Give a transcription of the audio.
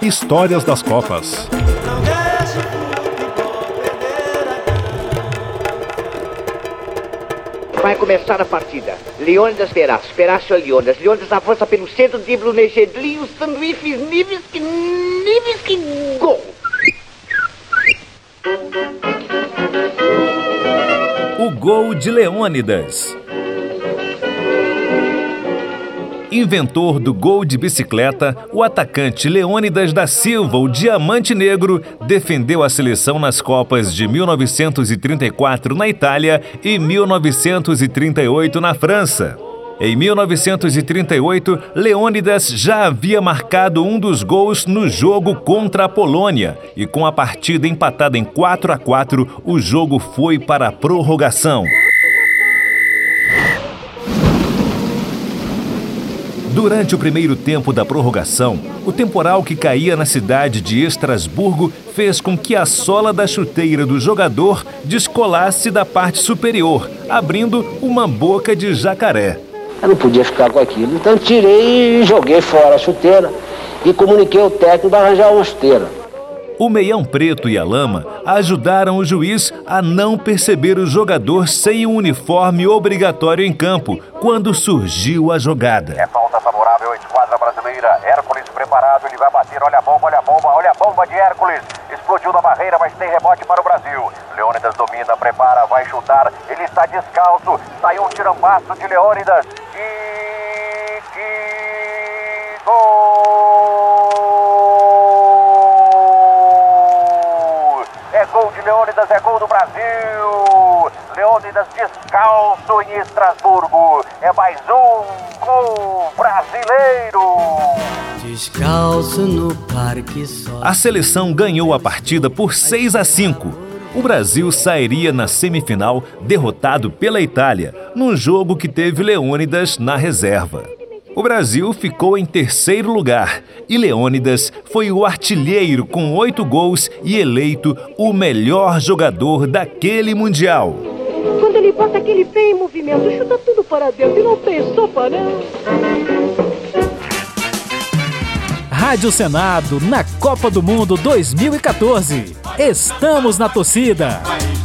Histórias das Copas. Vai começar a partida. Leônidas Perácio, Perácio a Leônidas. Leônidas avança pelo centro, dribla o Negedli, o sanduíches, Nivski, gol! O gol de Leônidas. Inventor do gol de bicicleta, o atacante Leônidas da Silva, o Diamante Negro, defendeu a seleção nas Copas de 1934 na Itália e 1938 na França. Em 1938, Leônidas já havia marcado um dos gols no jogo contra a Polônia e com a partida empatada em 4-4, o jogo foi para a prorrogação. Durante o primeiro tempo da prorrogação, o temporal que caía na cidade de Estrasburgo fez com que a sola da chuteira do jogador descolasse da parte superior, abrindo uma boca de jacaré. Eu não podia ficar com aquilo, então tirei e joguei fora a chuteira e comuniquei ao técnico para arranjar uma chuteira. O meião preto e a lama ajudaram o juiz a não perceber o jogador sem um uniforme obrigatório em campo, quando surgiu a jogada. É falta favorável à esquadra brasileira. Hércules preparado, ele vai bater. Olha a bomba, olha a bomba, olha a bomba de Hércules. Explodiu na barreira, mas tem rebote para o Brasil. Leônidas domina, prepara, vai chutar. Ele está descalço. Saiu um tirambaço de Leônidas. Gol de Leônidas, é gol do Brasil. Leônidas descalço em Estrasburgo. É mais um gol brasileiro. Descalço no parque só. A seleção ganhou a partida por 6-5. O Brasil sairia na semifinal derrotado pela Itália, num jogo que teve Leônidas na reserva. O Brasil ficou em terceiro lugar e Leônidas foi o artilheiro com 8 gols e eleito o melhor jogador daquele Mundial. Quando ele bota aquele pé em movimento, chuta tudo para dentro e não tem sopa, não. Rádio Senado na Copa do Mundo 2014. Estamos na torcida.